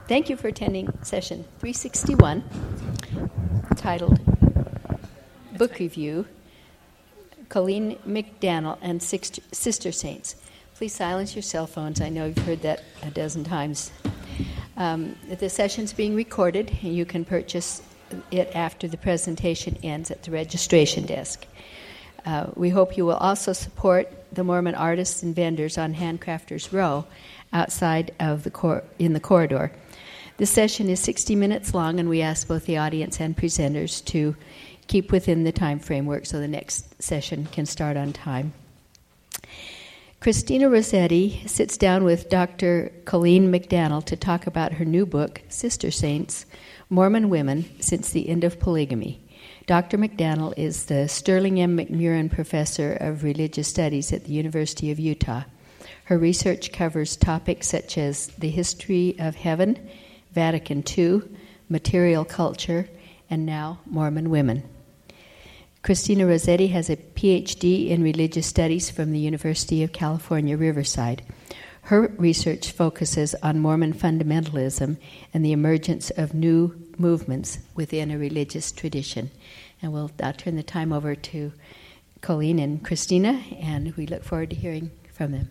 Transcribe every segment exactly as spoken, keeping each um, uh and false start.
Thank you for attending session three sixty-one, titled Book Review, Colleen McDaniel and Sister Saints. Please silence your cell phones. I know you've heard that a dozen times. Um, the session's being recorded, and you can purchase it after the presentation ends at the registration desk. Uh, we hope you will also support the Mormon artists and vendors on Handcrafters Row outside of the cor- in the corridor. This session is sixty minutes long, and we ask both the audience and presenters to keep within the time framework so the next session can start on time. Christina Rossetti sits down with Doctor Colleen McDaniel to talk about her new book, Sister Saints, Mormon Women Since the End of Polygamy. Doctor McDaniel is the Sterling M. McMurran Professor of Religious Studies at the University of Utah. Her research covers topics such as the history of heaven, Vatican Two, material culture, and now Mormon women. Christina Rossetti has a P H D in Religious Studies from the University of California, Riverside. Her research focuses on Mormon fundamentalism and the emergence of new movements within a religious tradition. And we'll I'll turn the time over to Colleen and Christina, and we look forward to hearing from them.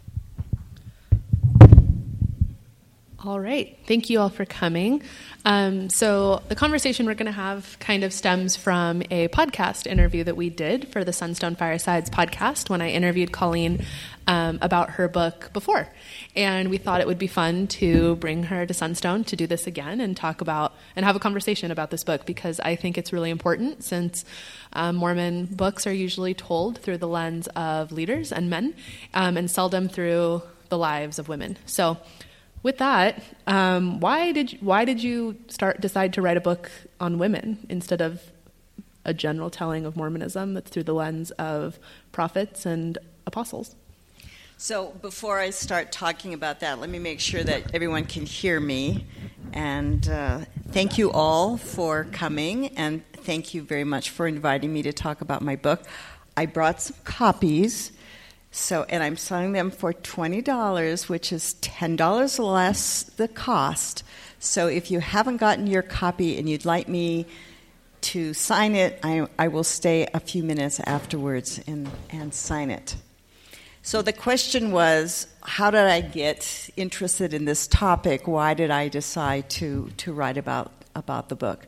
All right. Thank you all for coming. Um, so the conversation we're going to have kind of stems from a podcast interview that we did for the Sunstone Firesides podcast when I interviewed Colleen um, about her book before. And we thought it would be fun to bring her to Sunstone to do this again and talk about and have a conversation about this book, because I think it's really important, since um, Mormon books are usually told through the lens of leaders and men um, and seldom through the lives of women. So with that, um, why did you, why did you start decide to write a book on women instead of a general telling of Mormonism that's through the lens of prophets and apostles? So before I start talking about that, let me make sure that everyone can hear me. And uh, thank you all for coming, and thank you very much for inviting me to talk about my book. I brought some copies. So, and I'm selling them for twenty dollars, which is ten dollars less the cost. So if you haven't gotten your copy and you'd like me to sign it, I, I will stay a few minutes afterwards and, and sign it. So the question was, how did I get interested in this topic? Why did I decide to, to write about, about the book?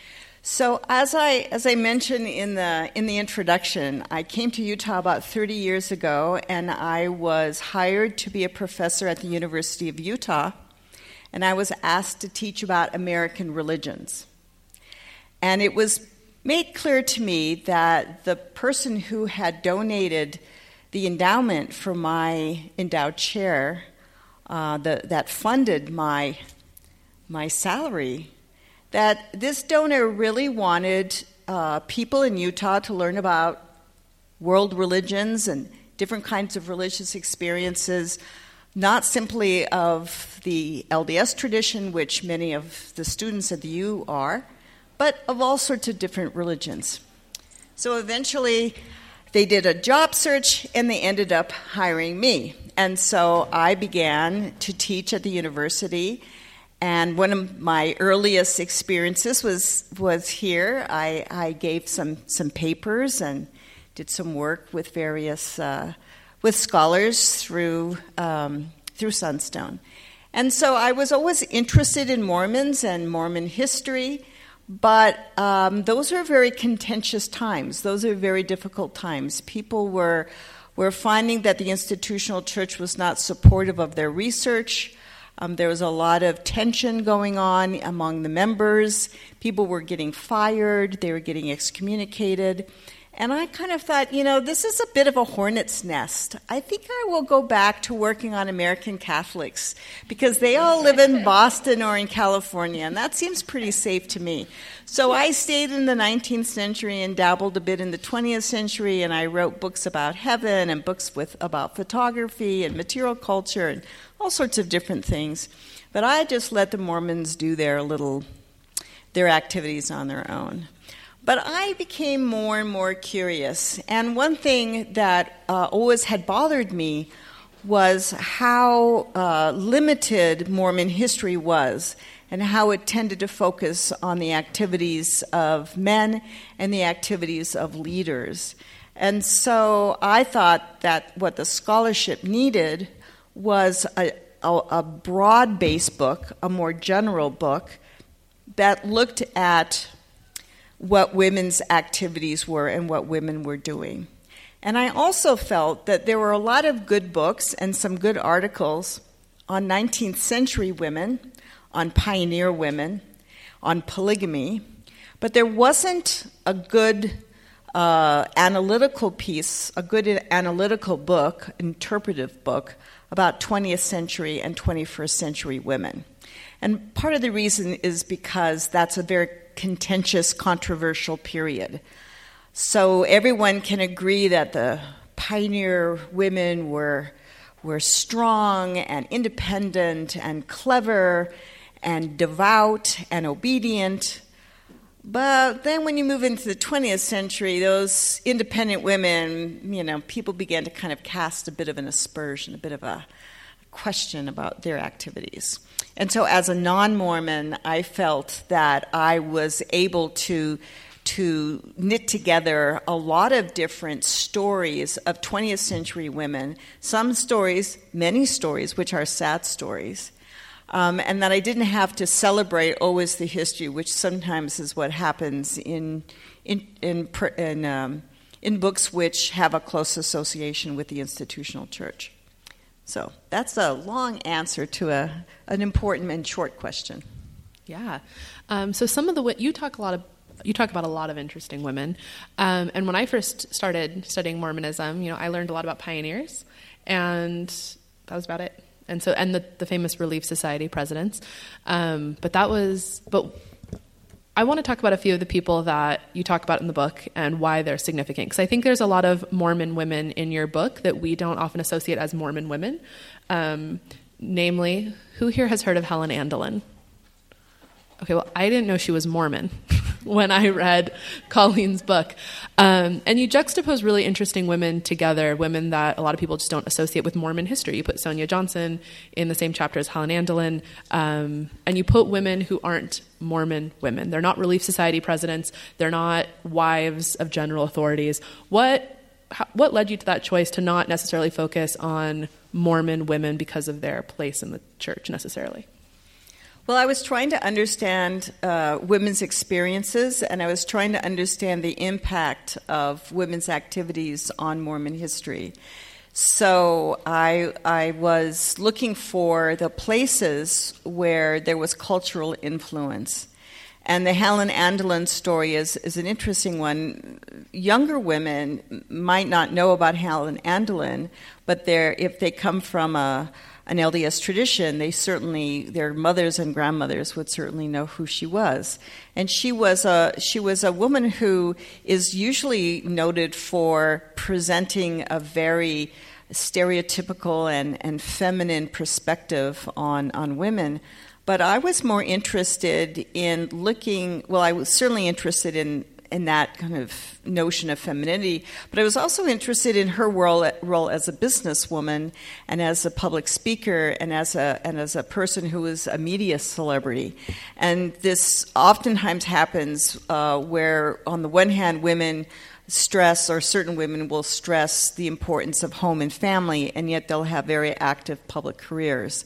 So as I as I mentioned in the in the introduction, I came to Utah about thirty years ago, and I was hired to be a professor at the University of Utah, and I was asked to teach about American religions. And it was made clear to me that the person who had donated the endowment for my endowed chair, uh, the, that funded my my salary, that this donor really wanted uh, people in Utah to learn about world religions and different kinds of religious experiences, not simply of the L D S tradition, which many of the students at the U are, but of all sorts of different religions. So eventually they did a job search, and they ended up hiring me. And so I began to teach at the university. And one of my earliest experiences was was here. I, I gave some, some papers and did some work with various uh, with scholars through um, through Sunstone. And so I was always interested in Mormons and Mormon history, but um, those are very contentious times. Those are very difficult times. People were were finding that the institutional church was not supportive of their research. Um, there was a lot of tension going on among the members. People were getting fired. They were getting excommunicated. And I kind of thought, you know, this is a bit of a hornet's nest. I think I will go back to working on American Catholics, because they all live in Boston or in California, and that seems pretty safe to me. So I stayed in the nineteenth century and dabbled a bit in the twentieth century, and I wrote books about heaven and books with about photography and material culture and all sorts of different things. But I just let the Mormons do their little, their activities on their own. But I became more and more curious. And one thing that uh, always had bothered me was how uh, limited Mormon history was, and how it tended to focus on the activities of men and the activities of leaders. And so I thought that what the scholarship needed was a, a, a broad-based book, a more general book, that looked at what women's activities were and what women were doing. And I also felt that there were a lot of good books and some good articles on nineteenth century women, on pioneer women, on polygamy, but there wasn't a good uh, analytical piece, a good analytical book, interpretive book, about twentieth century and twenty-first century women. And part of the reason is because that's a very contentious, controversial period. So everyone can agree that the pioneer women were, were strong and independent and clever and devout and obedient. But then when you move into the twentieth century, those independent women, you know, people began to kind of cast a bit of an aspersion, a bit of a question about their activities. And so as a non-Mormon, I felt that I was able to to knit together a lot of different stories of twentieth century women, some stories, many stories, which are sad stories, um, and that I didn't have to celebrate always the history, which sometimes is what happens in in in in, um, in books which have a close association with the institutional church. So that's a long answer to a an important and short question. Yeah. Um, so some of the you talk a lot of you talk about a lot of interesting women, um, and when I first started studying Mormonism, you know, I learned a lot about pioneers, and that was about it. And so, and the, the famous Relief Society presidents, um, but that was. But I want to talk about a few of the people that you talk about in the book and why they're significant, because I think there's a lot of Mormon women in your book that we don't often associate as Mormon women. Um, namely, who here has heard of Helen Andelin? Okay, well, I didn't know she was Mormon when I read Colleen's book. Um, and you juxtapose really interesting women together, women that a lot of people just don't associate with Mormon history. You put Sonia Johnson in the same chapter as Helen Andelin, um, and you put women who aren't Mormon women. They're not Relief Society presidents. They're not wives of general authorities. What, how, what led you to that choice to not necessarily focus on Mormon women because of their place in the church necessarily? Well, I was trying to understand uh, women's experiences, and I was trying to understand the impact of women's activities on Mormon history. So I, I was looking for the places where there was cultural influence. And the Helen Andelin story is, is an interesting one. Younger women might not know about Helen Andelin, but they're, if they come from a an L D S tradition, they certainly, their mothers and grandmothers would certainly know who she was. And she was a she was a woman who is usually noted for presenting a very stereotypical and, and feminine perspective on, on women. But I was more interested in looking, well, I was certainly interested in in that kind of notion of femininity, but I was also interested in her role, role as a businesswoman and as a public speaker and as a and as a person who was a media celebrity. And this oftentimes happens uh, where, on the one hand, women stress, or certain women will stress, the importance of home and family, and yet they'll have very active public careers.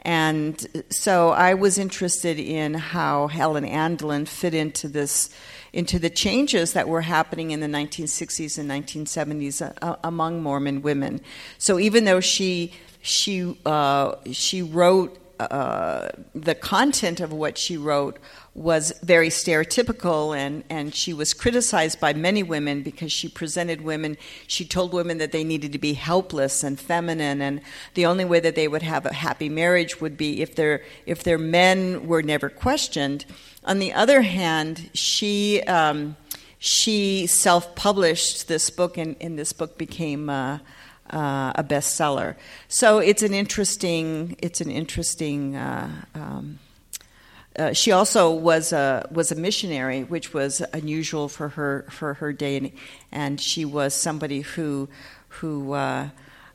And so I was interested in how Helen Andelin fit into this, into the changes that were happening in the nineteen sixties and nineteen seventies uh, among Mormon women. So even though she she uh, she wrote uh, the content of what she wrote was very stereotypical, and, and she was criticized by many women because she presented women, she told women that they needed to be helpless and feminine, and the only way that they would have a happy marriage would be if their if their men were never questioned. On the other hand, she um, she self-published this book, and, and this book became uh, uh, a bestseller. So it's an interesting it's an interesting. Uh, um, Uh, she also was a was a missionary, which was unusual for her for her day, and, and she was somebody who who uh,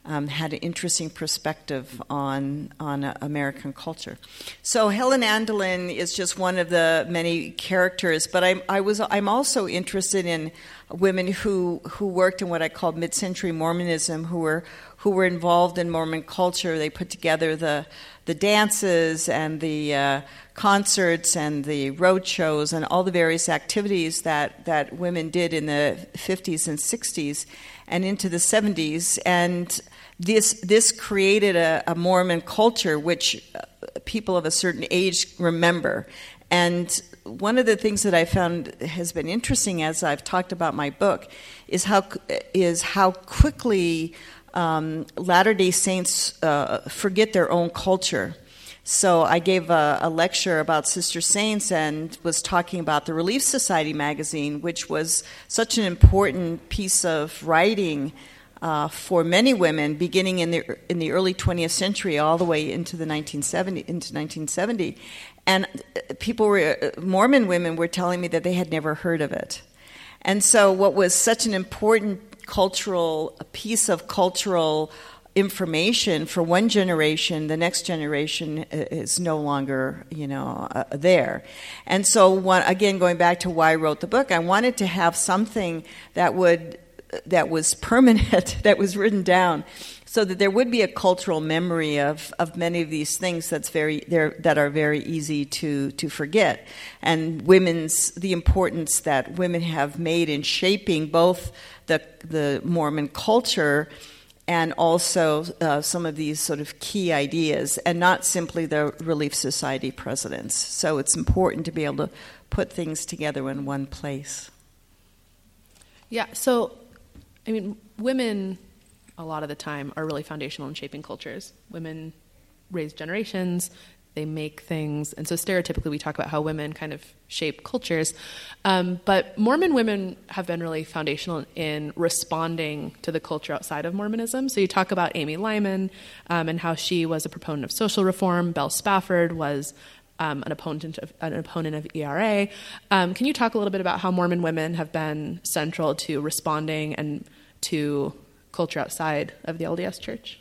um, had an interesting perspective on on uh, American culture. So Helen Andelin is just one of the many characters, but I, I was I'm also interested in women who who worked in what I called mid-century Mormonism, who were who were involved in Mormon culture. They put together the the dances and the uh, concerts and the road shows and all the various activities that, that women did in the fifties and sixties and into the seventies. And this this created a, a Mormon culture which people of a certain age remember. And one of the things that I found has been interesting as I've talked about my book is how is how quickly Um, Latter-day Saints uh, forget their own culture. So I gave a, a lecture about Sister Saints and was talking about the Relief Society magazine, which was such an important piece of writing uh, for many women, beginning in the in the early twentieth century, all the way into the nineteen seventy into nineteen seventy. And people were Mormon women were telling me that they had never heard of it. And so, what was such an important cultural a piece of cultural information for one generation, the next generation is no longer, you know, uh, there. And so, one, again, going back to why I wrote the book, I wanted to have something that would that was permanent, that was written down, so that there would be a cultural memory of, of many of these things that's very that are very easy to, to forget, and women's the importance that women have made in shaping both the the Mormon culture and also uh, some of these sort of key ideas, and not simply the Relief Society presidents. So it's important to be able to put things together in one place. Yeah. So, I mean, women, a lot of the time, are really foundational in shaping cultures. Women raise generations, they make things, and so stereotypically we talk about how women kind of shape cultures. Um, but Mormon women have been really foundational in responding to the culture outside of Mormonism. So you talk about Amy Lyman um, and how she was a proponent of social reform. Belle Spafford was um, an opponent of an opponent of E R A. Um, can you talk a little bit about how Mormon women have been central to responding and to culture outside of the L D S Church?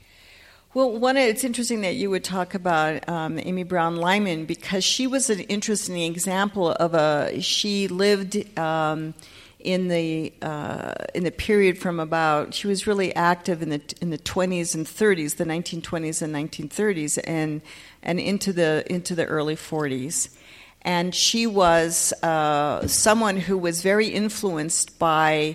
Well, one, it's interesting that you would talk about um, Amy Brown Lyman, because she was an interesting example of a. She lived um, in the uh, in the period from about. She was really active in the in the twenties and thirties, the nineteen twenties and nineteen thirties, and and into the into the early forties. And she was uh, someone who was very influenced by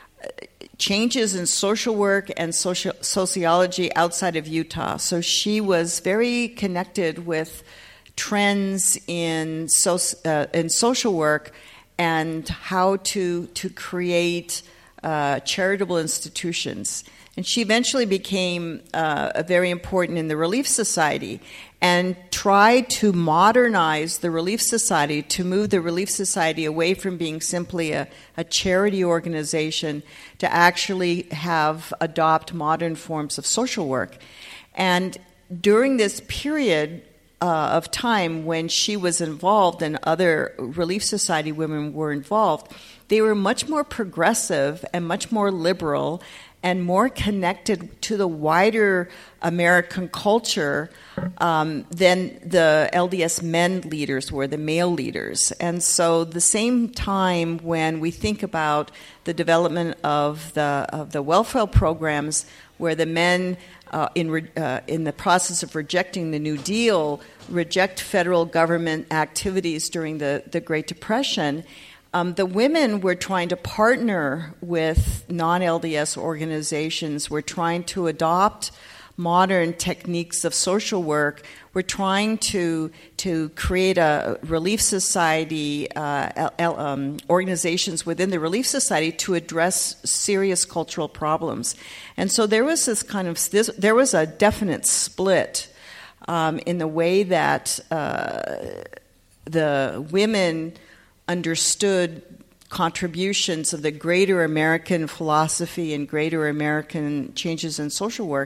changes in social work and social sociology outside of Utah. So she was very connected with trends in so, uh, in social work and how to to create uh, charitable institutions. And she eventually became uh, very important in the Relief Society and tried to modernize the Relief Society, to move the Relief Society away from being simply a, a charity organization to actually have adopt modern forms of social work. And during this period uh, of time when she was involved and other Relief Society women were involved, they were much more progressive and much more liberal and more connected to the wider American culture um, than the L D S men leaders were, the male leaders. And so the same time when we think about the development of the of the welfare programs, where the men uh, in re, uh, in the process of rejecting the New Deal reject federal government activities during the, the Great Depression, Um, the women were trying to partner with non-L D S organizations. We're trying to adopt modern techniques of social work. We're trying to to create a relief society, uh, um, organizations within the Relief Society to address serious cultural problems. And so there was this kind of this, there was a definite split um, in the way that uh, the women understood contributions of the greater American philosophy and greater American changes in social work,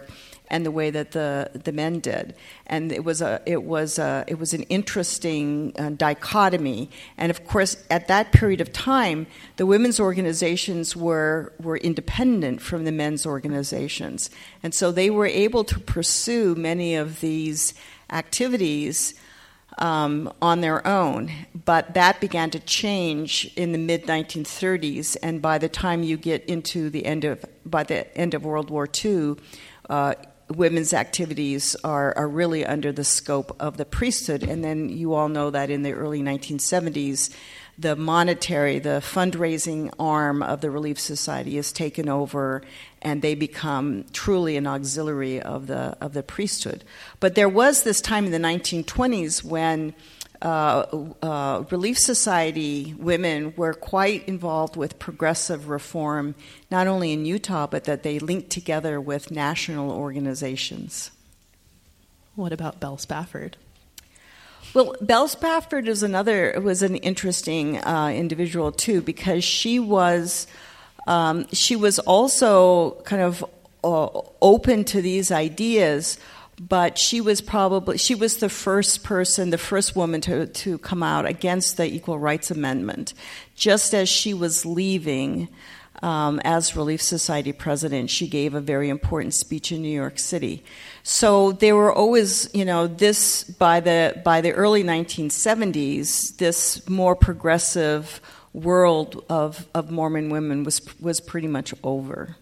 and the way that the, the men did. And it was a it was a it was an interesting uh, dichotomy. And of course, at that period of time, the women's organizations were were independent from the men's organizations, and so they were able to pursue many of these activities um, on their own. But that began to change in the mid nineteen thirties, and by the time you get into the end of by the end of World War Two, uh, women's activities are, are really under the scope of the priesthood. And then you all know that in the early nineteen seventies, the monetary, the fundraising arm of the Relief Society is taken over, and they become truly an auxiliary of the of the priesthood. But there was this time in the nineteen twenties when uh, uh, Relief Society women were quite involved with progressive reform, not only in Utah, but that they linked together with national organizations. What about Belle Spafford? Well, Belle Spafford is another was an interesting uh, individual too, because she was um, she was also kind of uh, open to these ideas, but she was probably she was the first person, the first woman to to come out against the Equal Rights Amendment, just as she was leaving. Um, as Relief Society president, she gave a very important speech in New York City. So there were always, you know, this by the by the early nineteen seventies, this more progressive world of, of Mormon women was was pretty much over.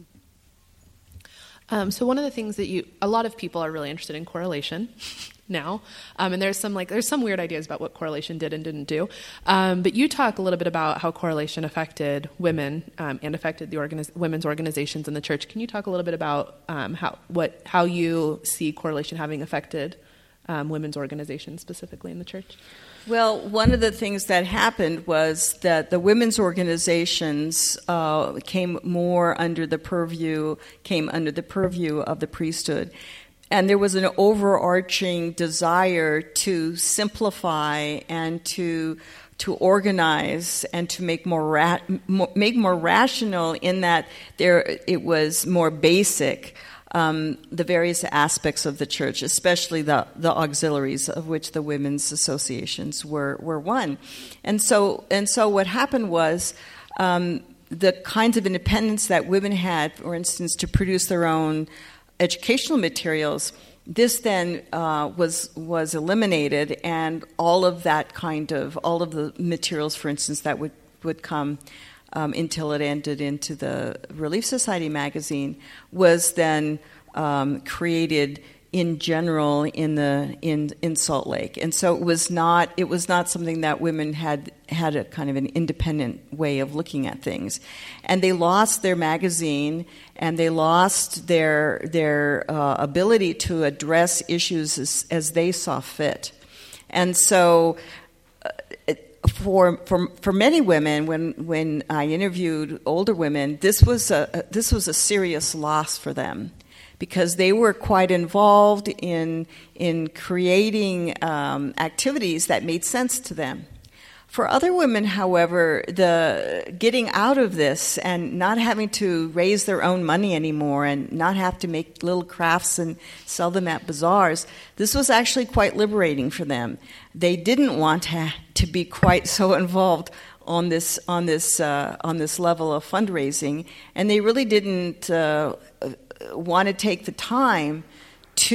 Um, so one of the things that you, a lot of people are really interested in correlation now, um, and there's some like there's some weird ideas about what correlation did and didn't do. Um, but you talk a little bit about how correlation affected women um, and affected the organiz- women's organizations in the church. Can you talk a little bit about um, how what how you see correlation having affected um, women's organizations specifically in the church? Well, one of the things that happened was that the women's organizations uh, came more under the purview, came under the purview of the priesthood. And there was an overarching desire to simplify and to to organize and to make more, ra- more make more rational in that there it was more basic. Um, the various aspects of the church, especially the, the auxiliaries, of which the women's associations were, were one. And so and so what happened was um, the kinds of independence that women had, for instance, to produce their own educational materials, this then uh, was was eliminated, and all of that kind of, all of the materials, for instance, that would, would come Um, until it ended into the Relief Society magazine, was then um, created in general in the in in Salt Lake, and so it was not it was not something that women had had a kind of an independent way of looking at things, and they lost their magazine, and they lost their their uh, ability to address issues as, as they saw fit, and so. Uh, it, For, for for many women, when when I interviewed older women, this was a this was a serious loss for them, because they were quite involved in in creating um, activities that made sense to them. For other women, however, the getting out of this and not having to raise their own money anymore and not have to make little crafts and sell them at bazaars, this was actually quite liberating for them. They didn't want to, to be quite so involved on this on this uh, on this level of fundraising, and they really didn't uh, want to take the time to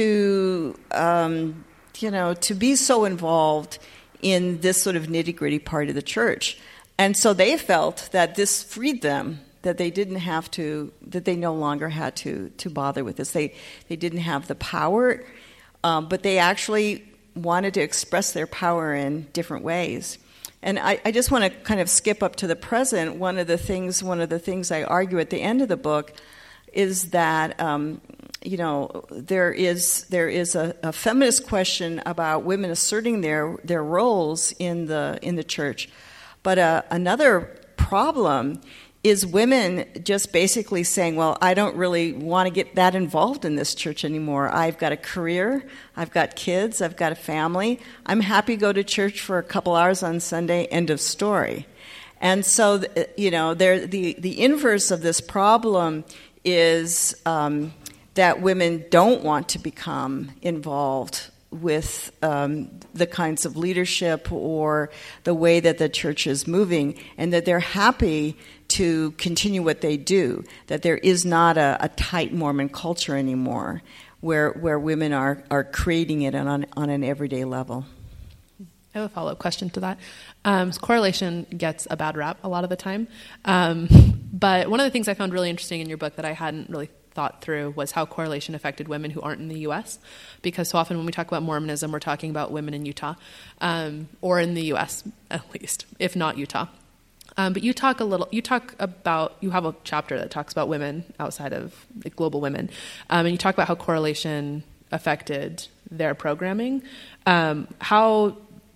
um, you know to be so involved in this sort of nitty-gritty part of the church. And so they felt that this freed them, that they didn't have to, that they no longer had to, to bother with this. They they didn't have the power, um, but they actually wanted to express their power in different ways. And I, I just want to kind of skip up to the present. One of the things, one of the things I argue at the end of the book is that um, you know there is there is a, a feminist question about women asserting their their roles in the in the church, but uh, another problem is women just basically saying, well, I don't really want to get that involved in this church anymore. I've got a career, I've got kids, I've got a family. I'm happy to go to church for a couple hours on Sunday, end of story. And so, you know, there the the inverse of this problem is um, that women don't want to become involved with um, the kinds of leadership or the way that the church is moving, and that they're happy to continue what they do, that there is not a, a tight Mormon culture anymore where where women are, are creating it on, on an everyday level. I have a follow-up question to that. Um, so correlation gets a bad rap a lot of the time. Um, but one of the things I found really interesting in your book that I hadn't really thought through was how correlation affected women who aren't in the U S, because so often when we talk about Mormonism, we're talking about women in Utah, um, or in the U S at least, if not Utah. Um, but you talk a little, you talk about, you have a chapter that talks about women outside of like, global women, um, and you talk about how correlation affected their programming. Um, how,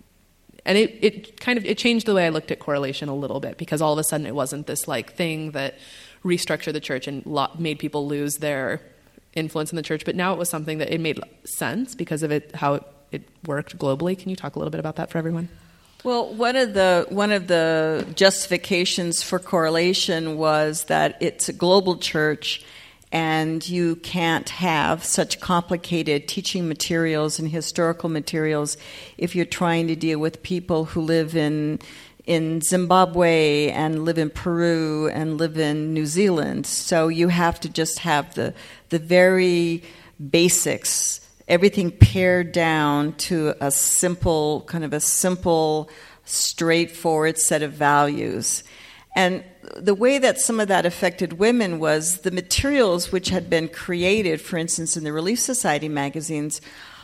and it, it kind of, it changed the way I looked at correlation a little bit, because all of a sudden it wasn't this like thing that restructured the church and lo- made people lose their influence in the church, but now it was something that it made sense because of it, how it, it worked globally. Can you talk a little bit about that for everyone? Well, one of the one of the justifications for correlation was that it's a global church, and you can't have such complicated teaching materials and historical materials if you're trying to deal with people who live in in Zimbabwe and live in Peru and live in New Zealand. So you have to just have the the very basics, everything pared down to a simple, kind of a simple, straightforward set of values. And the way that some of that affected women was the materials which had been created, for instance, in the Relief Society magazines,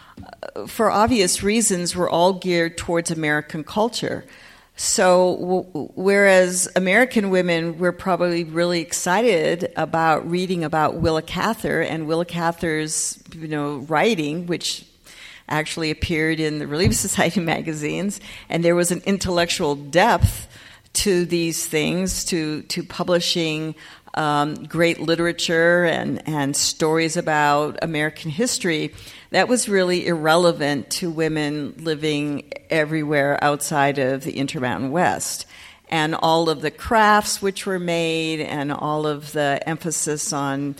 uh, for obvious reasons, were all geared towards American culture. So w- whereas American women were probably really excited about reading about Willa Cather and Willa Cather's, you know, writing, which actually appeared in the Relief Society magazines, and there was an intellectual depth to these things, to to publishing um, great literature and, and stories about American history, that was really irrelevant to women living everywhere outside of the Intermountain West. And all of the crafts which were made and all of the emphasis on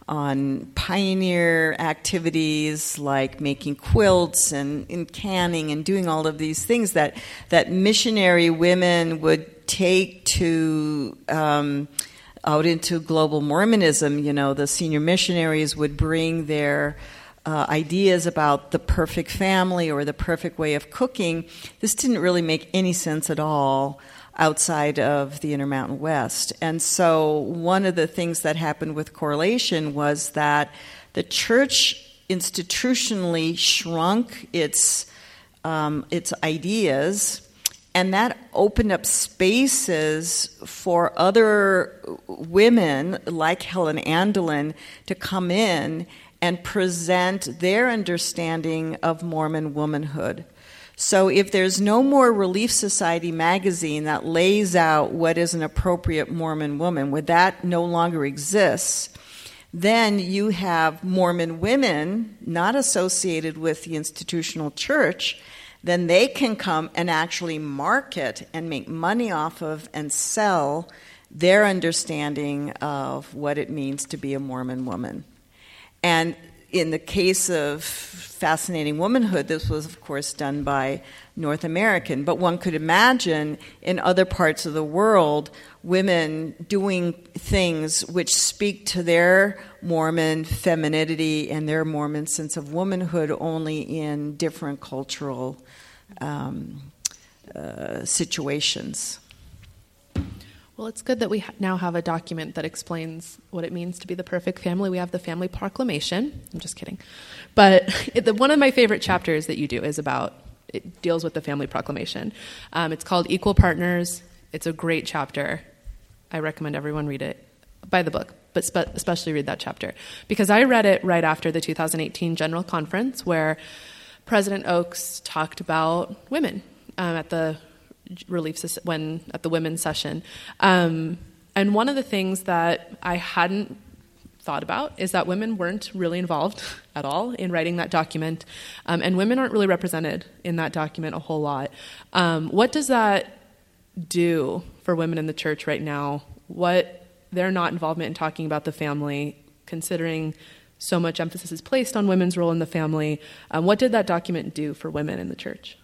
on pioneer activities like making quilts and, and canning and doing all of these things that, that missionary women would take to um, out into global Mormonism. You know, the senior missionaries would bring their uh, ideas about the perfect family or the perfect way of cooking. This didn't really make any sense at all outside of the Intermountain West. And so one of the things that happened with correlation was that the church institutionally shrunk its um, its ideas, and that opened up spaces for other women like Helen Andelin to come in and present their understanding of Mormon womanhood. So if there's no more Relief Society magazine that lays out what is an appropriate Mormon woman, when that no longer exists, then you have Mormon women not associated with the institutional church, then they can come and actually market and make money off of and sell their understanding of what it means to be a Mormon woman. And in the case of Fascinating Womanhood, this was, of course, done by North American. But one could imagine in other parts of the world, women doing things which speak to their Mormon femininity and their Mormon sense of womanhood, only in different cultural um, uh, situations. Well, it's good that we ha- now have a document that explains what it means to be the perfect family. We have the Family Proclamation. I'm just kidding. But it, the, one of my favorite chapters that you do is about, it deals with the Family Proclamation. Um, it's called Equal Partners. It's a great chapter. I recommend everyone read it. Buy the book, but spe- especially read that chapter. Because I read it right after the two thousand eighteen General Conference, where President Oaks talked about women um, at the Relief when at the women's session, um, and one of the things that I hadn't thought about is that women weren't really involved at all in writing that document, um, and women aren't really represented in that document a whole lot. Um, what does that do for women in the church right now? What their not involvement in talking about the family, considering so much emphasis is placed on women's role in the family. Um, what did that document do for women in the church?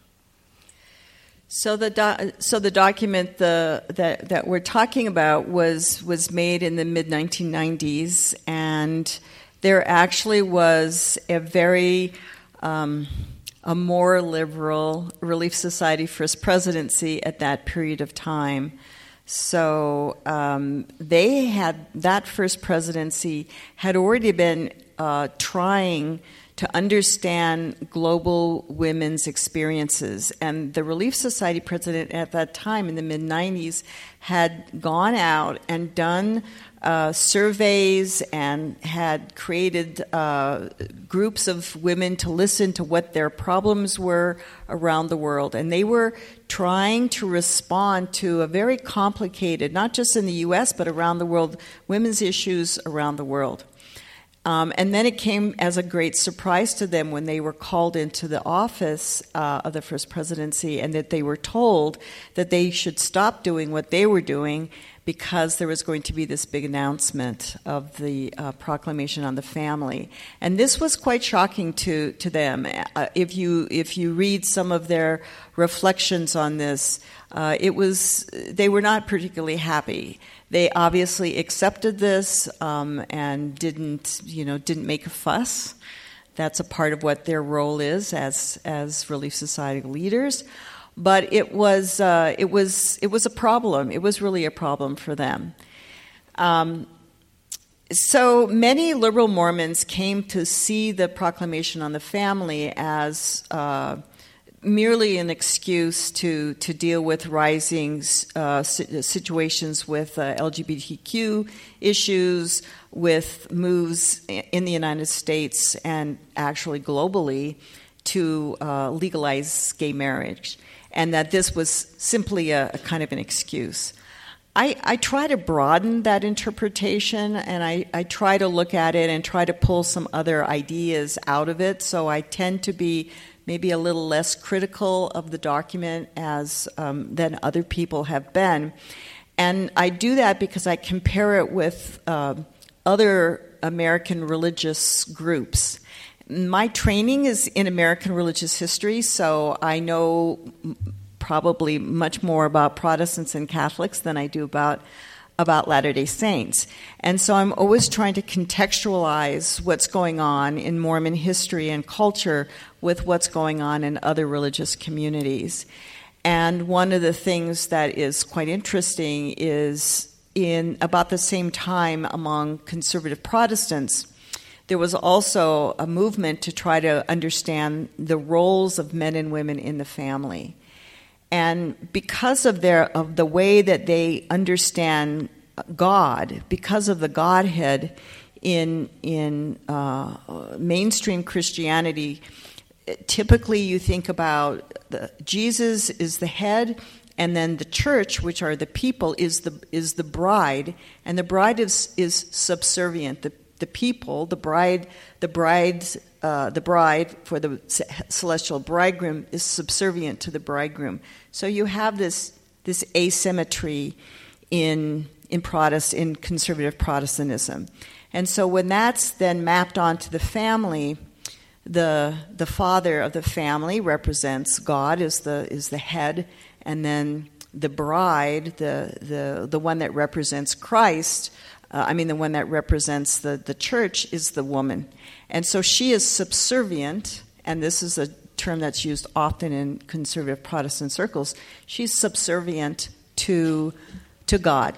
So the do- so the document the that that we're talking about was was made in the mid nineteen nineties, and there actually was a very um, a more liberal Relief Society First Presidency at that period of time. So um, they had that first presidency had already been uh, trying to understand global women's experiences. And the Relief Society president at that time, in the mid nineties, had gone out and done uh, surveys and had created uh, groups of women to listen to what their problems were around the world. And they were trying to respond to a very complicated, not just in the U S, but around the world, women's issues around the world. Um, and then it came as a great surprise to them when they were called into the office uh, of the First Presidency, and that they were told that they should stop doing what they were doing because there was going to be this big announcement of the uh, Proclamation on the Family. And this was quite shocking to, to them. Uh, if you if you read some of their reflections on this, uh, it was they were not particularly happy. They obviously accepted this um, and didn't, you know, didn't make a fuss. That's a part of what their role is as as Relief Society leaders. But it was uh, it was it was a problem. It was really a problem for them. Um, so many liberal Mormons came to see the Proclamation on the Family as uh, merely an excuse to, to deal with rising uh, situations with uh, L G B T Q issues, with moves in the United States and actually globally to uh, legalize gay marriage, and that this was simply a, a kind of an excuse. I, I try to broaden that interpretation, and I, I try to look at it and try to pull some other ideas out of it, so I tend to be maybe a little less critical of the document as um, than other people have been. And I do that because I compare it with uh, other American religious groups. My training is in American religious history, so I know probably much more about Protestants and Catholics than I do about about Latter-day Saints. And so I'm always trying to contextualize what's going on in Mormon history and culture with what's going on in other religious communities. And one of the things that is quite interesting is in about the same time among conservative Protestants, there was also a movement to try to understand the roles of men and women in the family. And because of their of the way that they understand God, because of the Godhead in in uh, mainstream Christianity, typically you think about the, Jesus is the head, and then the church, which are the people, is the is the bride, and the bride is is subservient. The the people, the bride, the bride's. Uh, the bride for the celestial bridegroom is subservient to the bridegroom. So you have this this asymmetry in in Protest in conservative Protestantism, and so when that's then mapped onto the family, the the father of the family represents God is the is the head, and then the bride, the the the one that represents Christ. Uh, I mean, the one that represents the, the church is the woman. And so she is subservient, and this is a term that's used often in conservative Protestant circles. She's subservient to to God.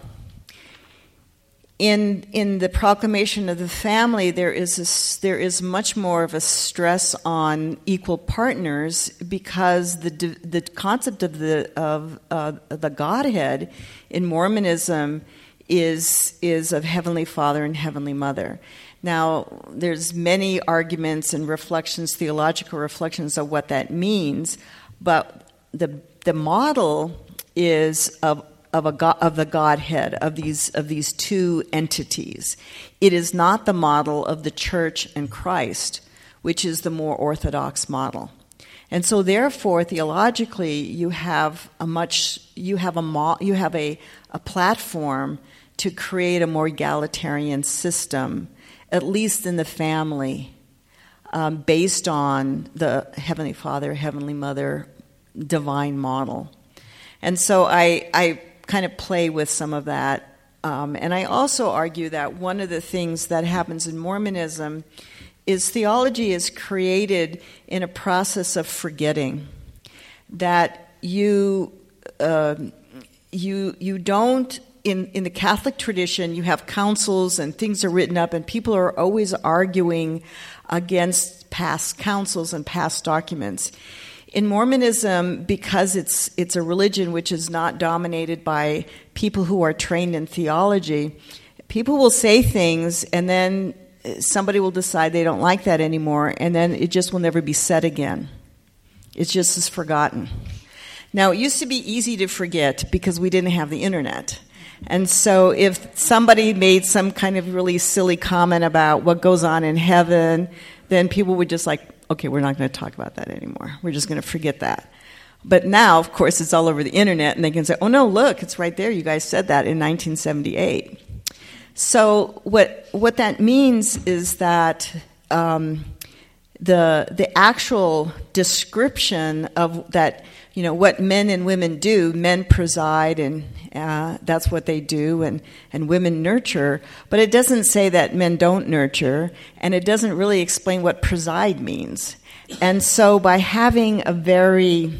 In in the Proclamation of the Family, there is a, there is much more of a stress on equal partners, because the the concept of the of uh, the Godhead in Mormonism is is of Heavenly Father and Heavenly Mother. Now, there's many arguments and reflections, theological reflections of what that means, but the the model is of of a God, of the Godhead, of these of these two entities. It is not the model of the Church and Christ, which is the more orthodox model. And so, therefore, theologically, you have a much you have a mo- you have a, a platform to create a more egalitarian system, at least in the family, um, based on the Heavenly Father, Heavenly Mother, divine model. And so I, I kind of play with some of that. Um, and I also argue that one of the things that happens in Mormonism is theology is created in a process of forgetting. That you uh, you you don't in in the Catholic tradition you have councils and things are written up and people are always arguing against past councils and past documents. In Mormonism, because it's it's a religion which is not dominated by people who are trained in theology, people will say things and then somebody will decide they don't like that anymore, and then it just will never be said again. It's just is forgotten. Now, it used to be easy to forget because we didn't have the internet. And so if somebody made some kind of really silly comment about what goes on in heaven, then people would just like, okay, we're not going to talk about that anymore. We're just going to forget that. But now, of course, it's all over the internet, and they can say, oh, no, look, it's right there. You guys said that in nineteen seventy-eight. So what what that means is that um, the the actual description of that, you know, what men and women do, men preside, and uh, that's what they do, and, and women nurture. But it doesn't say that men don't nurture, and it doesn't really explain what preside means. And so by having a very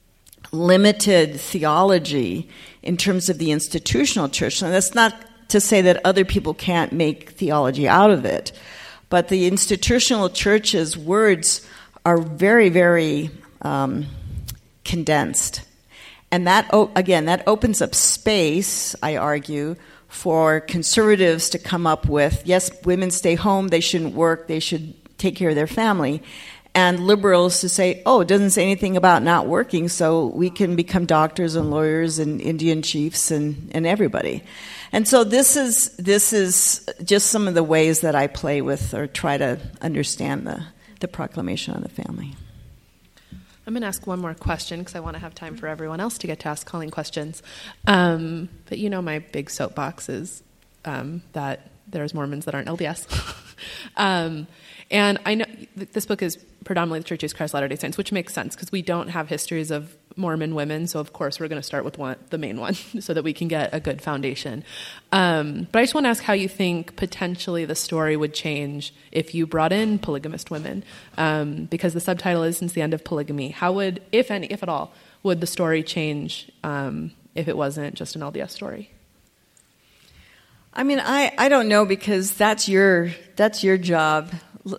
limited theology in terms of the institutional church, and that's not to say that other people can't make theology out of it, but the institutional church's words are very, very um, condensed. And that, again, that opens up space, I argue, for conservatives to come up with, yes, women stay home, they shouldn't work, they should take care of their family. And liberals to say, oh, it doesn't say anything about not working, so we can become doctors and lawyers and Indian chiefs and, and everybody. And so this is this is just some of the ways that I play with or try to understand the, the proclamation on the family. I'm going to ask one more question because I want to have time for everyone else to get to ask Colleen questions. Um, but you know my big soapbox is um, that there's Mormons that aren't L D S. um, and I know th- this book is predominantly the Church of Jesus Christ of Latter-day Saints, which makes sense because we don't have histories of Mormon women, so of course we're going to start with one, the main one, so that we can get a good foundation. Um, but I just want to ask how you think potentially the story would change if you brought in polygamist women, um, because the subtitle is "Since the End of Polygamy." How would, if any, if at all, would the story change um, if it wasn't just an L D S story? I mean, I, I don't know because that's your that's your job.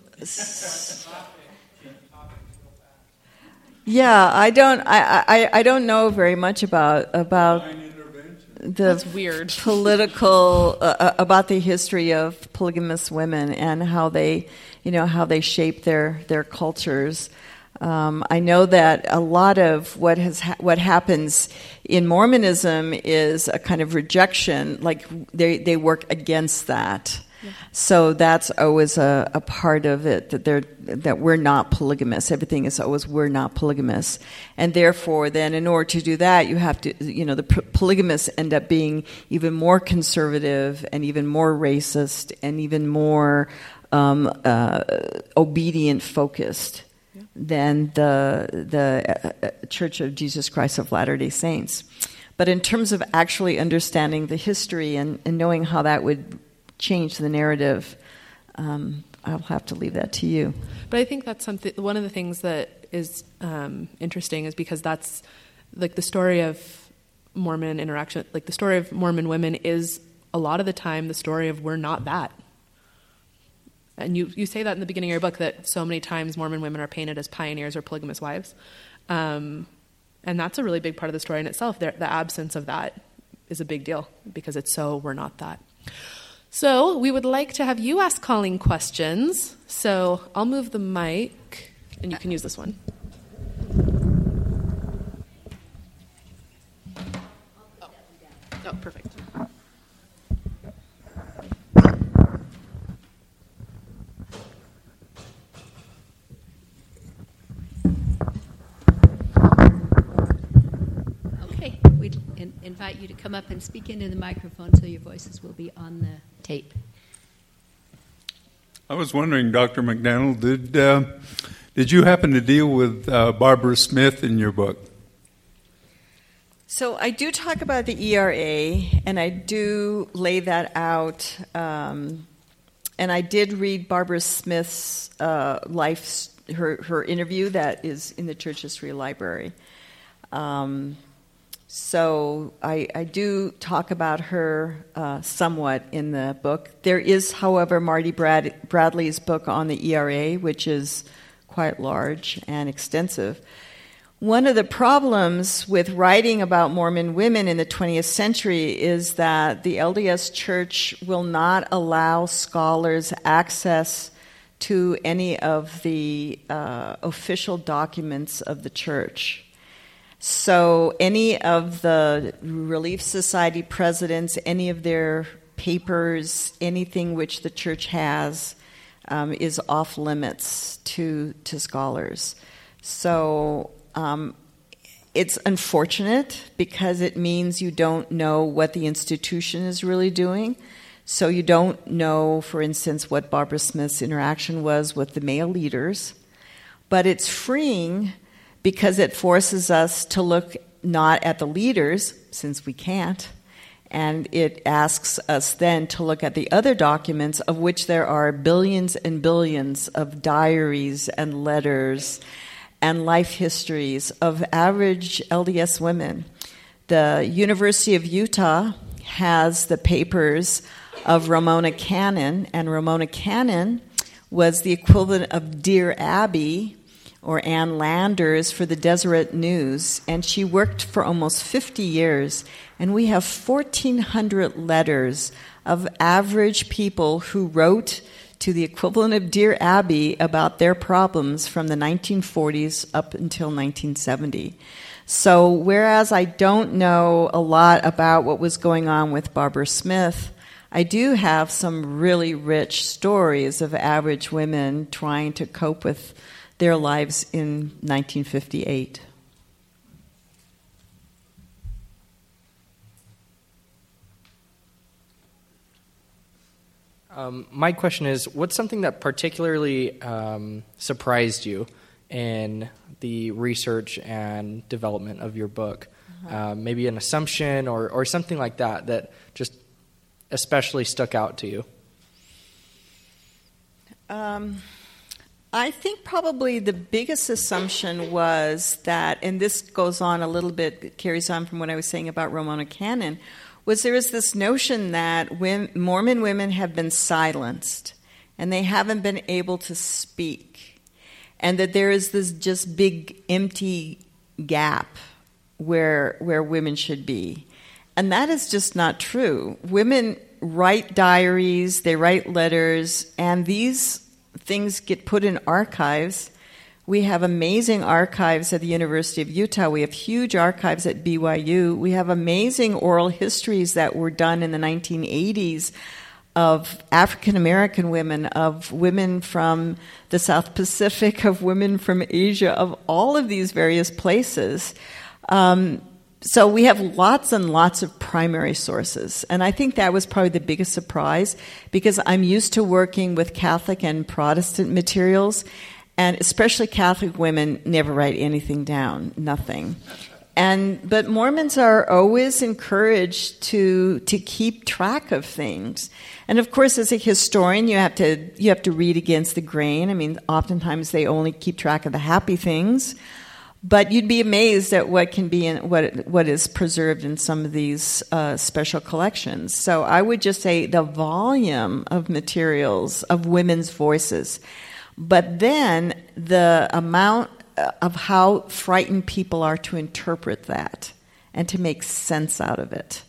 Yeah, I don't. I, I, I don't know very much about about the That's weird. political uh, about the history of polygamous women and how they, you know, how they shape their their cultures. Um, I know that a lot of what has ha- what happens in Mormonism is a kind of rejection, like they they work against that. Yeah. So that's always a, a part of it, that they're that we're not polygamous. Everything is always we're not polygamous, and therefore, then in order to do that, you have to, you know, the p- polygamists end up being even more conservative and even more racist and even more um, uh, obedient focused yeah. than the the uh, Church of Jesus Christ of Latter-day Saints. But in terms of actually understanding the history and, and knowing how that would change the narrative, um, I'll have to leave that to you. But I think that's something. One of the things that is um, interesting is because that's like the story of Mormon interaction. Like the story of Mormon women is a lot of the time the story of we're not that. And you you say that in the beginning of your book that so many times Mormon women are painted as pioneers or polygamous wives, um, and that's a really big part of the story in itself. The, the absence of that is a big deal because it's so we're not that. So we would like to have you ask Colleen questions. So I'll move the mic, and you can use this one. Oh, oh perfect. Okay, we'd in- invite you to come up and speak into the microphone so your voices will be on the tape. I was wondering, Doctor McDaniel, did uh, did you happen to deal with uh, Barbara Smith in your book? So I do talk about the E R A, and I do lay that out. Um, and I did read Barbara Smith's uh, life, her her interview that is in the Church History Library. Um, So I, I do talk about her uh, somewhat in the book. There is, however, Marty Brad, Bradley's book on the E R A, which is quite large and extensive. One of the problems with writing about Mormon women in the twentieth century is that the L D S Church will not allow scholars access to any of the uh, official documents of the church. So any of the Relief Society presidents, any of their papers, anything which the church has, um, is off limits to to scholars. So um, it's unfortunate because it means you don't know what the institution is really doing. So you don't know, for instance, what Barbara Smith's interaction was with the male leaders. But it's freeing because it forces us to look not at the leaders, since we can't, and it asks us then to look at the other documents, of which there are billions and billions of diaries and letters and life histories of average L D S women. The University of Utah has the papers of Ramona Cannon, and Ramona Cannon was the equivalent of Dear Abby or Ann Landers for the Deseret News, and she worked for almost fifty years, and we have fourteen hundred letters of average people who wrote to the equivalent of Dear Abby about their problems from the nineteen forties up until nineteen seventy. So whereas I don't know a lot about what was going on with Barbara Smith, I do have some really rich stories of average women trying to cope with their lives in nineteen fifty-eight. Um, my question is, what's something that particularly um, surprised you in the research and development of your book? Uh-huh. Uh, maybe an assumption or, or something like that that just especially stuck out to you? Um, I think probably the biggest assumption was that, and this goes on a little bit, carries on from what I was saying about Ramona Cannon, was there is this notion that women, Mormon women have been silenced and they haven't been able to speak, and that there is this just big empty gap where where women should be. And that is just not true. Women write diaries, they write letters, and these things get put in archives. We have amazing archives at the University of Utah. We have huge archives at B Y U. We have amazing oral histories that were done in the nineteen eighties of African American women, of women from the South Pacific, of women from Asia, of all of these various places. Um, so we have lots and lots of primary sources. And I think that was probably the biggest surprise, because I'm used to working with Catholic and Protestant materials, and especially Catholic women never write anything down, nothing. And but Mormons are always encouraged to to keep track of things. And of course, as a historian, you have to you have to read against the grain. I mean, oftentimes they only keep track of the happy things. But you'd be amazed at what can be in what what is preserved in some of these uh, special collections. So I would just say the volume of materials of women's voices, but then the amount of how frightened people are to interpret that and to make sense out of it.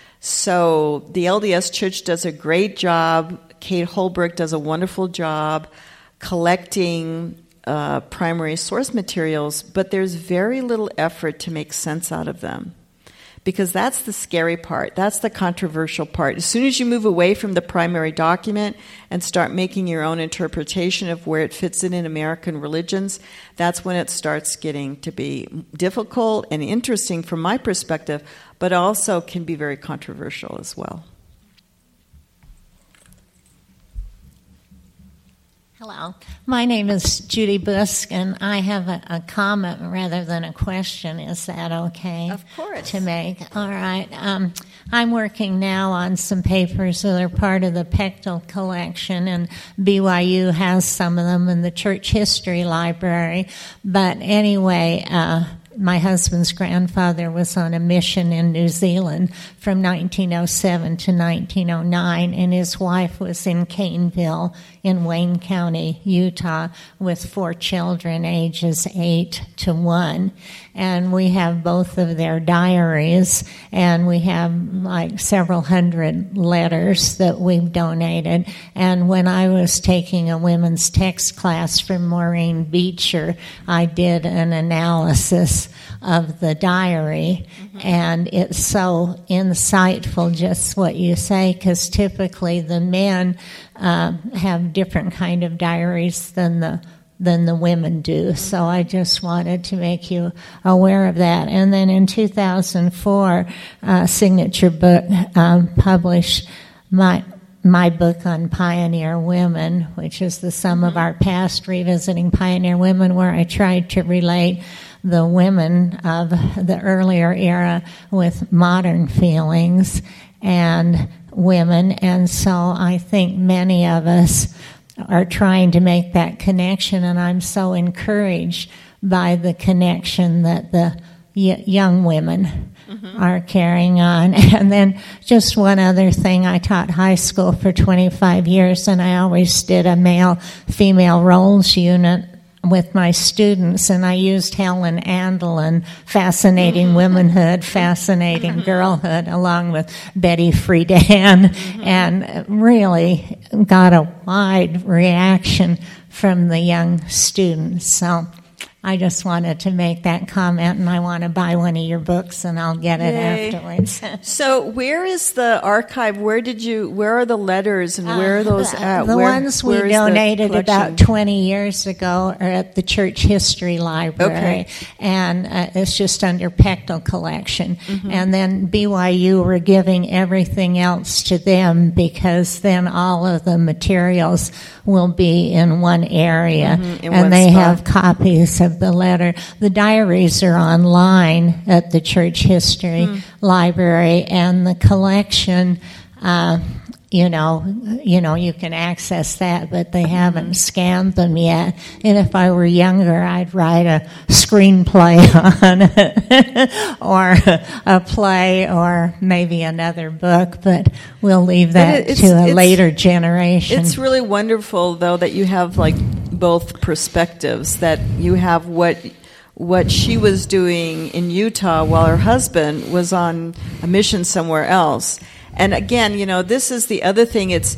So the L D S Church does a great job. Kate Holbrook does a wonderful job collecting Uh, primary source materials, but there's very little effort to make sense out of them, because that's the scary part. That's the controversial part. As soon as you move away from the primary document and start making your own interpretation of where it fits in in American religions, that's when it starts getting to be difficult and interesting from my perspective, but also can be very controversial as well. Hello. My name is Judy Busk, and I have a, a comment rather than a question. Is that okay? Of course. To make? All right. Um, I'm working now on some papers that are part of the Pechtel collection, and B Y U has some of them in the Church History Library. But anyway, uh, my husband's grandfather was on a mission in New Zealand from nineteen oh seven to nineteen oh nine, and his wife was in Caneville in Wayne County, Utah, with four children, ages eight to one. And we have both of their diaries, and we have like several hundred letters that we've donated. And when I was taking a women's text class from Maureen Beecher, I did an analysis of the diary, mm-hmm. and it's so insightful, just what you say, because typically the men uh, have different kind of diaries than the than the women do. So I just wanted to make you aware of that. And then in two thousand four, uh, Signature Book um, published my my book on pioneer women, which is the sum mm-hmm. of our past, revisiting pioneer women, where I tried to relate the women of the earlier era with modern feelings and women. And so I think many of us are trying to make that connection, and I'm so encouraged by the connection that the y- young women mm-hmm. are carrying on. And then just one other thing, I taught high school for twenty-five years, and I always did a male-female roles unit with my students, and I used Helen Andelin, Fascinating Womanhood, Fascinating Girlhood, along with Betty Friedan, mm-hmm. and really got a wide reaction from the young students. So I just wanted to make that comment, and I want to buy one of your books, and I'll get it Yay. afterwards. So, where is the archive? Where did you? Where are the letters, and where are those uh, at? The where, ones we where donated about twenty years ago are at the Church History Library, okay. and uh, it's just under Pechtel Collection. Mm-hmm. And then B Y U, we're giving everything else to them, because then all of the materials will be in one area, mm-hmm, in and one they spot. have copies of the letter. The diaries are online at the Church History mm. Library, and the collection, uh, you know, you know, you can access that, but they haven't mm-hmm. scanned them yet. And if I were younger, I'd write a screenplay on it, or a play, or maybe another book, but we'll leave that it's, to a it's, later generation. It's really wonderful, though, that you have, like, both perspectives, that you have what what she was doing in Utah while her husband was on a mission somewhere else. And again, you know, this is the other thing. It's,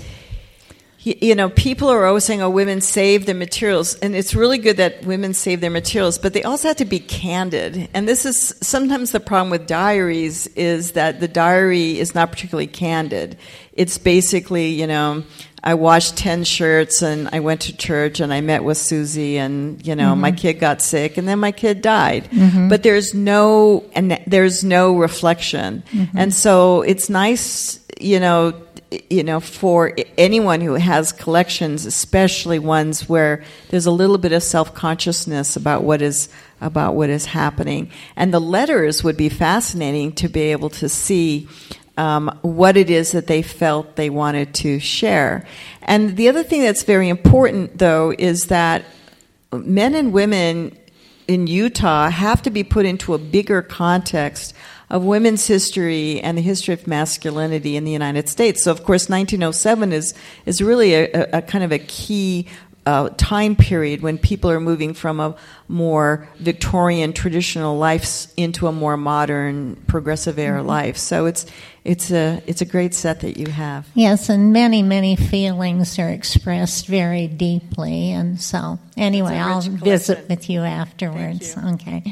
you know, people are always saying, oh, women save their materials. And it's really good that women save their materials, but they also have to be candid. And this is sometimes the problem with diaries, is that the diary is not particularly candid. It's basically, you know, I washed ten shirts, and I went to church, and I met with Susie, and, you know, mm-hmm. my kid got sick, and then my kid died. Mm-hmm. But there's no, and there's no reflection. Mm-hmm. And so it's nice, you know, you know, for anyone who has collections, especially ones where there's a little bit of self-consciousness about what is about what is happening. And the letters would be fascinating to be able to see Um, what it is that they felt they wanted to share. And the other thing that's very important, though, is that men and women in Utah have to be put into a bigger context of women's history and the history of masculinity in the United States. So, of course, nineteen oh seven is, is really a, a, a kind of a key Uh, time period when people are moving from a more Victorian traditional life into a more modern progressive era mm-hmm. life. So it's it's a it's a great set that you have. Yes, and many many feelings are expressed very deeply, and so anyway, I'll collection. visit with you afterwards. You. Okay.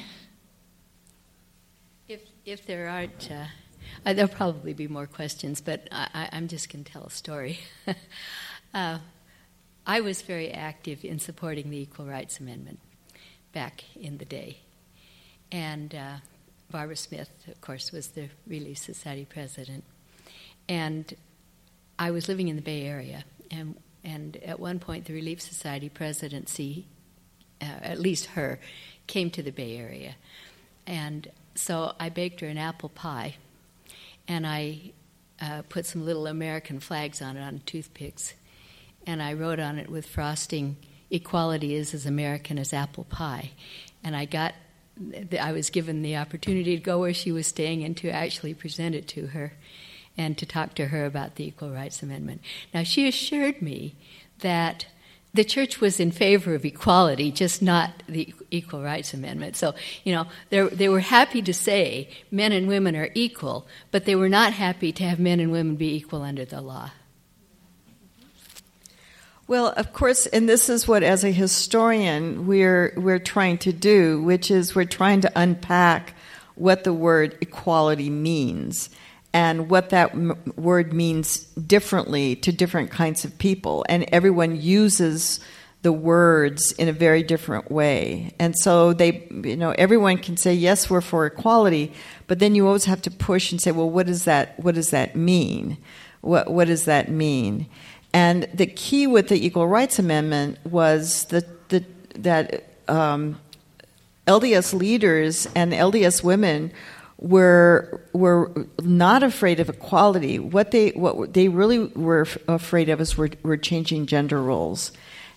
If if there aren't, uh, uh, there'll probably be more questions, but I, I'm just going to tell a story. uh, I was very active in supporting the Equal Rights Amendment back in the day. And uh, Barbara Smith, of course, was the Relief Society president. And I was living in the Bay Area, and And at one point, the Relief Society presidency, uh, at least her, came to the Bay Area. And so I baked her an apple pie, and I uh, put some little American flags on it on toothpicks, and I wrote on it with frosting, "Equality is as American as apple pie." And I got, I was given the opportunity to go where she was staying and to actually present it to her and to talk to her about the Equal Rights Amendment. Now, she assured me that the church was in favor of equality, just not the Equal Rights Amendment. So, you know, they were happy to say men and women are equal, but they were not happy to have men and women be equal under the law. Well, of course, and this is what, as a historian, we're we're trying to do, which is we're trying to unpack what the word equality means and what that m- word means differently to different kinds of people. And everyone uses the words in a very different way. And so they, you know, everyone can say, yes, we're for equality, but then you always have to push and say, well, what does that, what does that mean? What, what does that mean? And the key with the Equal Rights Amendment was the, the, that um, L D S leaders and L D S women were were not afraid of equality. What they what they really were f- afraid of is were, were changing gender roles,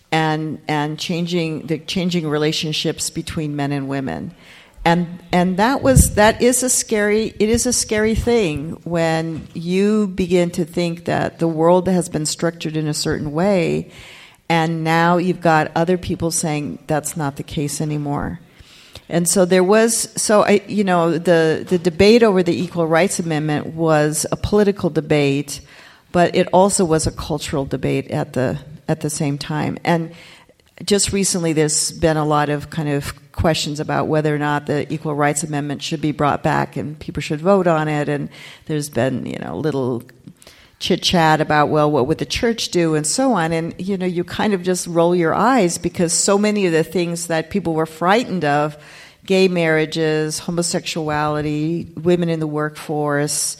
and and changing the changing relationships between men and women, and and that was that is a scary it is a scary thing when you begin to think that the world has been structured in a certain way, and now you've got other people saying that's not the case anymore. And so there was, so I, you know, the, the debate over the Equal Rights Amendment was a political debate, but it also was a cultural debate at the at the same time. And just recently, there's been a lot of kind of questions about whether or not the Equal Rights Amendment should be brought back and people should vote on it. And there's been, you know, little chit chat about, well, what would the church do, and so on. And, you know, you kind of just roll your eyes because so many of the things that people were frightened of, gay marriages, homosexuality, women in the workforce,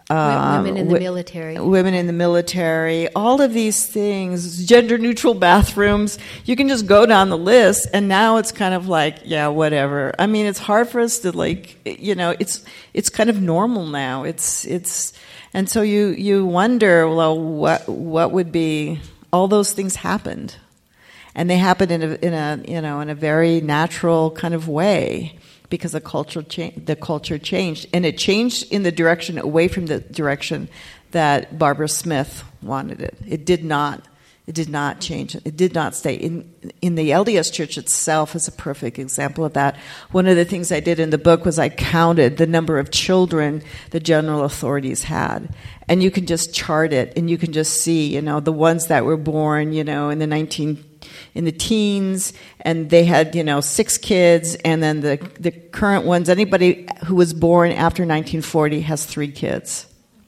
um, women in the w- military, women in the military, all of these things, gender-neutral bathrooms, you can just go down the list, and now it's kind of like, yeah, whatever. I mean, it's hard for us to, like, you know, it's it's kind of normal now. It's it's And so you, you wonder, well, what what would be, all those things happened. And they happened in a, in a you know, in a very natural kind of way because the culture, cha- the culture changed. And it changed in the direction, away from the direction that Barbara Smith wanted it. It did not, it did not change. It did not stay. In, in the L D S Church itself is a perfect example of that. One of the things I did in the book was I counted the number of children the general authorities had. And you can just chart it, and you can just see, you know, the ones that were born, you know, in the nineteen in the teens, and they had, you know, six kids, and then the the current ones, anybody who was born after nineteen forty has three kids.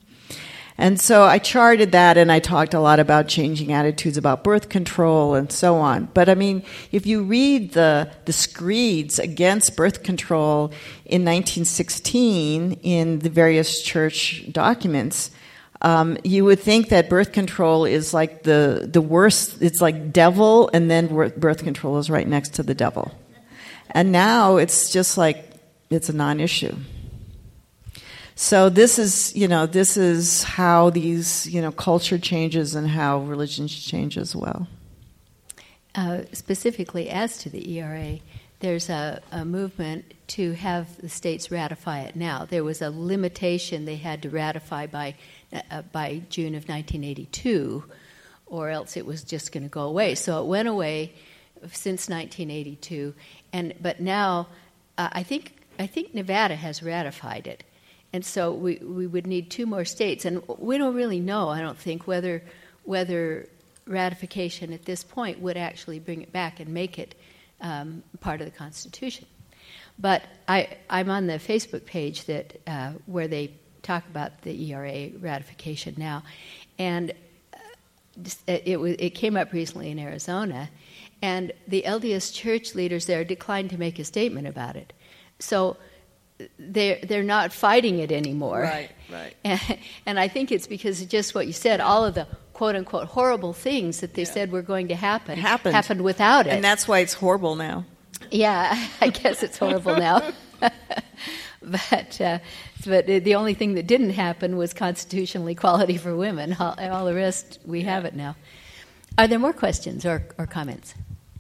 And so I charted that, and I talked a lot about changing attitudes about birth control and so on. But I mean, if you read the, the screeds against birth control in nineteen sixteen in the various church documents, um, you would think that birth control is like the, the worst, it's like devil, and then birth control is right next to the devil. And now it's just like, it's a non-issue. So this is, you know, this is how these, you know, culture changes and how religion change as well. Uh, specifically, as to the E R A, there's a, a movement to have the states ratify it now. There was a limitation they had to ratify by uh, by June of nineteen eighty-two, or else it was just going to go away. So it went away since nineteen eighty-two, and but now uh, I think I think Nevada has ratified it. And so we, we would need two more states. And we don't really know, I don't think, whether whether ratification at this point would actually bring it back and make it um, part of the Constitution. But I, I'm on the Facebook page that uh, where they talk about the E R A ratification now. And it, it, it came up recently in Arizona. And the L D S church leaders there declined to make a statement about it. So they're, they're not fighting it anymore. Right, right. And, and I think it's because of just what you said, all of the quote unquote horrible things that they Yeah. said were going to happen Happened. happened without it. And that's why it's horrible now. Yeah, I guess it's horrible now. but uh, but the only thing that didn't happen was constitutional equality for women. All, all the rest, we have it now. Are there more questions or, or comments?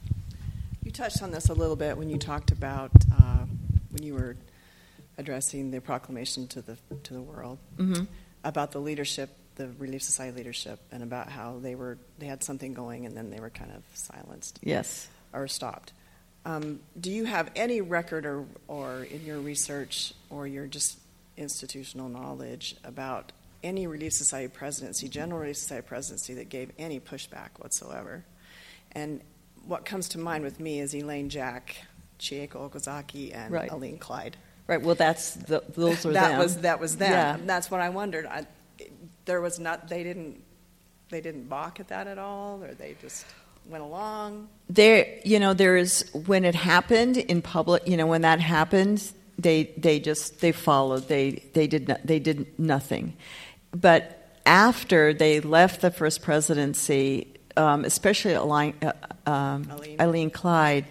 You touched on this a little bit when you talked about uh, when you were addressing the proclamation to the to the world Mm-hmm. about the leadership, the Relief Society leadership, and about how they were they had something going and then they were kind of silenced Yes. or stopped. Um, do you have any record or or in your research or your just institutional knowledge about any Relief Society presidency, General Relief Society presidency, that gave any pushback whatsoever? And what comes to mind with me is Elaine Jack, Chieko Okazaki, and Right. Aline Clyde. Right. Well, that's the, those were that them. was that was them. Yeah. And that's what I wondered. I, there was not. They didn't. They didn't balk at that at all, or they just went along. There, you know, there is when it happened in public. You know, when that happened, they they just they followed. They they did not, they did nothing. But after they left the first presidency, um, especially Aline, uh, um, Aline. Aline Clyde,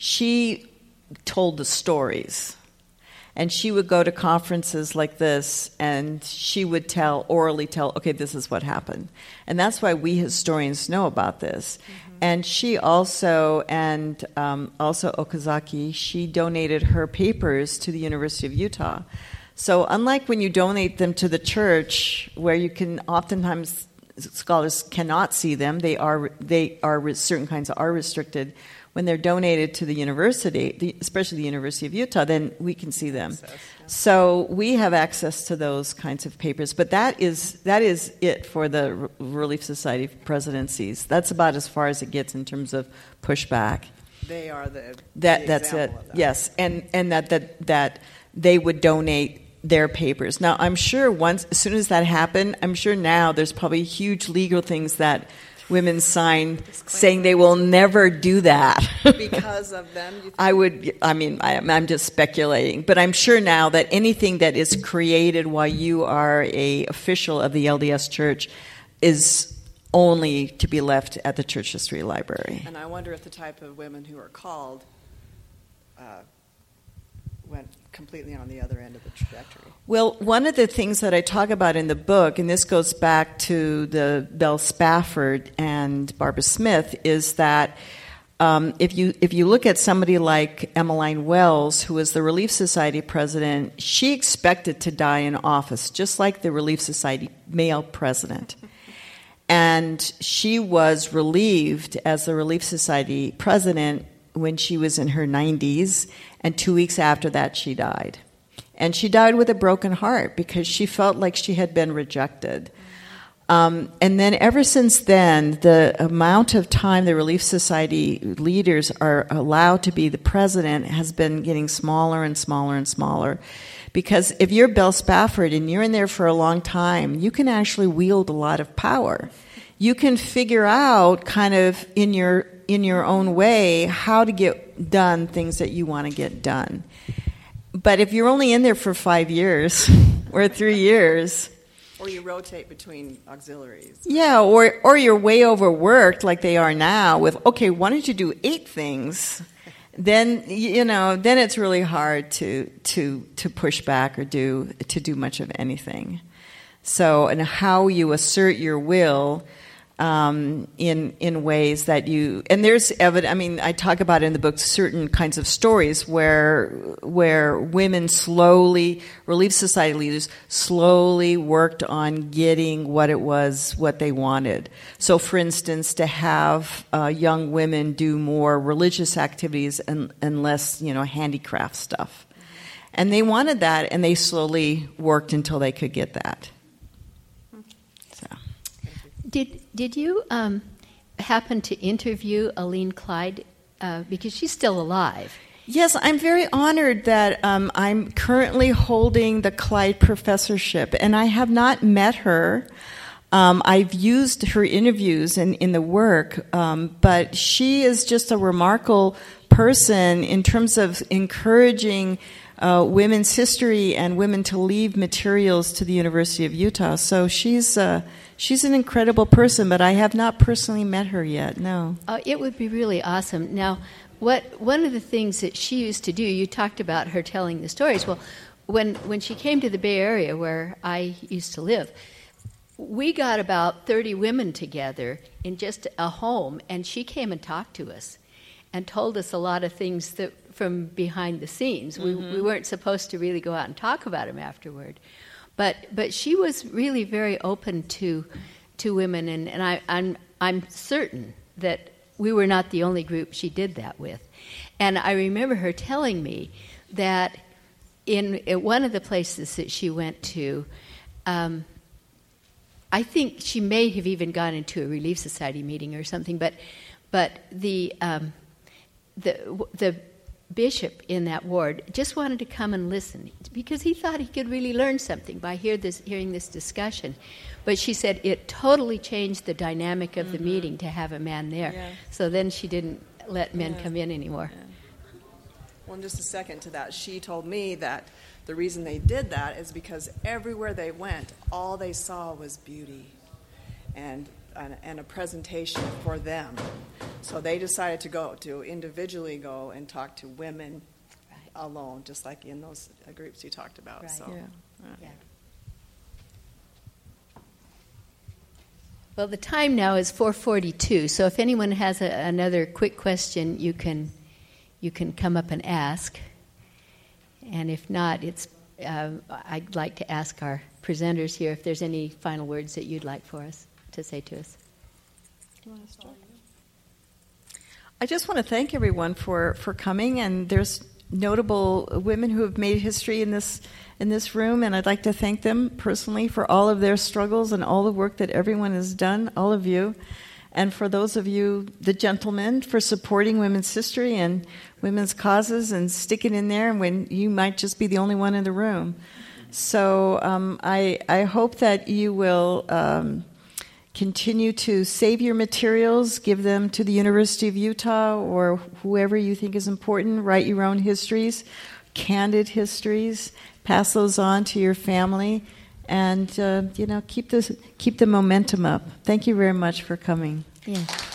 she told the stories. And she would go to conferences like this, and she would tell, orally tell, okay, this is what happened. And that's why we historians know about this. Mm-hmm. And she also, and um, also Okazaki, she donated her papers to the University of Utah. So unlike when you donate them to the church, where you can oftentimes, scholars cannot see them, they are, they are certain kinds are restricted. When they're donated to the university, the, especially the University of Utah, then we can see them. Access, yeah. So we have access to those kinds of papers. But that is that is it for the R- Relief Society presidencies. That's about as far as it gets in terms of pushback. They are the That the that's it. example of that. Yes, and and that that that they would donate their papers. Now, I'm sure once as soon as that happened, I'm sure now there's probably huge legal things that women sign saying they will never do that. Because of them, you think? I would, I mean, I, I'm just speculating, but I'm sure now that anything that is created while you are a official of the L D S Church is only to be left at the Church History Library. And I wonder if the type of women who are called uh, went completely on the other end of the trajectory. Well, one of the things that I talk about in the book, and this goes back to the Belle Spafford and Barbara Smith, is that um, if you if you look at somebody like Emmeline Wells, who was the Relief Society president, she expected to die in office, just like the Relief Society male president. And she was relieved as the Relief Society president when she was in her nineties, and two weeks after that she died. And she died with a broken heart because she felt like she had been rejected. Um, and then ever since then, the amount of time the Relief Society leaders are allowed to be the president has been getting smaller and smaller and smaller. Because if you're Belle Spafford and you're in there for a long time, you can actually wield a lot of power. You can figure out kind of in your in your own way how to get done things that you want to get done. But if you're only in there for five years or three years... Or you rotate between auxiliaries. Yeah, or or you're way overworked like they are now with, okay, why don't you do eight things? Then, you know, then it's really hard to to to push back or do to do much of anything. So, and how you assert your will um, in in ways that you, and there's evidence. I mean, I talk about in the book certain kinds of stories where where women slowly, Relief Society leaders slowly worked on getting what it was what they wanted. So, for instance, to have uh, young women do more religious activities and, and less, you know, handicraft stuff, and they wanted that, and they slowly worked until they could get that. So. Did did you um, happen to interview Aline Clyde uh, because she's still alive? Yes, I'm very honored that um, I'm currently holding the Clyde Professorship, and I have not met her. Um, I've used her interviews in, in the work, um, but she is just a remarkable person in terms of encouraging uh, women's history and women to leave materials to the University of Utah. So she's uh, she's an incredible person, but I have not personally met her yet. No. Uh, it would be really awesome. Now, what one of the things that she used to do, you talked about her telling the stories. Well, when when she came to the Bay Area, where I used to live, we got about thirty women together in just a home, and she came and talked to us and told us a lot of things that from behind the scenes. Mm-hmm. We, we weren't supposed to really go out and talk about them afterward. But but she was really very open to to women, and, and I, I'm I'm certain that we were not the only group she did that with. And I remember her telling me that in, in one of the places that she went to, um, I think she may have even gone into a Relief Society meeting or something, but but the um, the the bishop in that ward just wanted to come and listen because he thought he could really learn something by hear this, hearing this discussion. But she said it totally changed the dynamic of mm-hmm. the meeting to have a man there. Yeah. So then she didn't let men yeah. come in anymore. Yeah. Well, just a second to that, she told me that the reason they did that is because everywhere they went, all they saw was beauty and and, and a presentation for them. So they decided to go, to individually go and talk to women right. alone, just like in those uh, groups you talked about. Right. So, Yeah. Right. Yeah. Well, the time now is four forty-two, so if anyone has a, another quick question, you can you can come up and ask. And if not, it's uh, I'd like to ask our presenters here if there's any final words that you'd like for us to say to us. I just want to thank everyone for, for coming, and there's notable women who have made history in this in this room, and I'd like to thank them personally for all of their struggles and all the work that everyone has done, all of you. And for those of you, the gentlemen, for supporting women's history and women's causes and sticking in there when you might just be the only one in the room. So um, I, I hope that you will um, continue to save your materials, give them to the University of Utah or whoever you think is important, write your own histories, candid histories, pass those on to your family, and uh, you know, keep this keep the momentum up. Thank you very much for coming. Yeah.